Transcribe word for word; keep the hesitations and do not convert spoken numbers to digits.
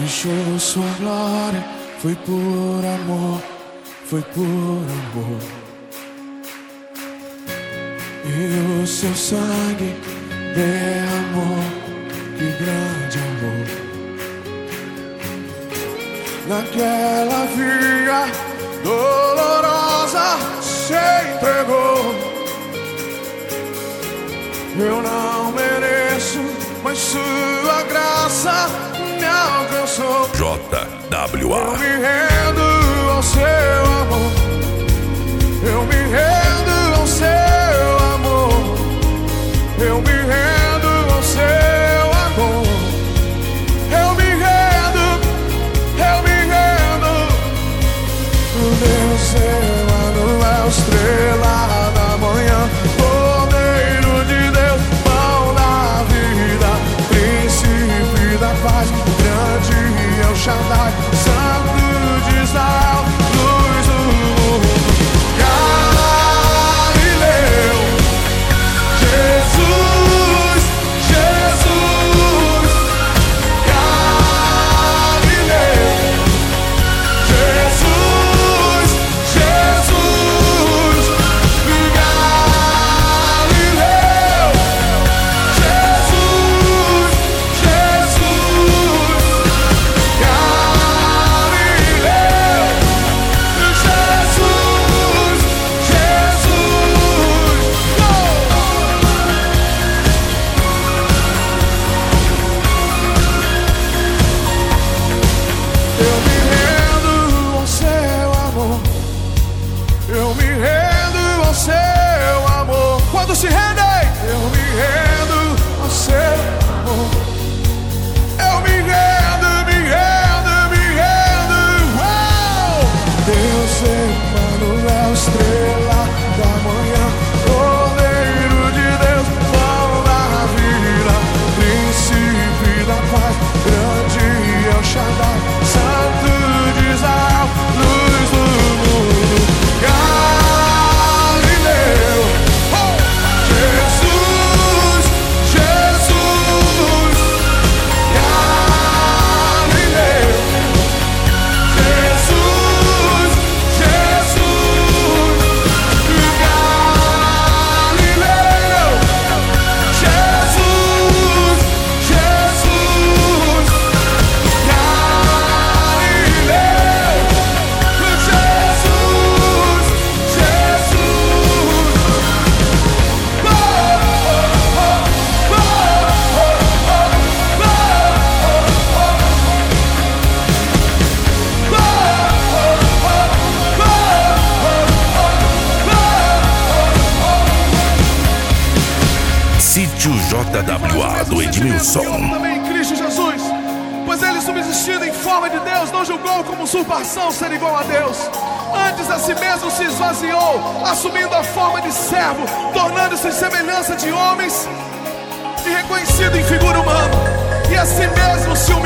deixou sua glória, foi por amor, foi por amor. E o seu sangue derramou, que grande amor. Naquela via dolorosa se entregou. Eu não mereço, mas sua graça me alcançou. J W A. Eu me rendo ao seu amor. Eu me rendo ao seu amor. Eu me rendo ao seu amor. Eu me rendo, eu me rendo. O Deus Emanuel, estrela da manhã, Cordeiro de Deus, pão da vida, príncipe da paz, grande El Shaddai, Santo de Israel, luz do mundo. Galileu, Jesus, Jesus. Galileu, Jesus, Jesus. Galileu, Jesus, Jesus. Se rendem, eu me rendo ao seu amor. Eu me rendo, me rendo, me rendo. Uau! Deus Emanuel, estrela da manhã, Cordeiro de Deus, pão da vida, príncipe da paz, grande El Shaddai, Santo de Israel, luz do mundo. Galileu, Jesus, Jesus. Galileu, Jesus, Jesus. Galileu, Jesus, Jesus. Galileu, Jesus, Sítio J W A do Edmilson. Também em Cristo Jesus, pois ele, subsistindo em forma de Deus, não julgou como usurpação ser igual a Deus. Antes a si mesmo se esvaziou, assumindo a forma de servo, tornando-se em semelhança de homens e reconhecido em figura humana. E a si mesmo se humilhou,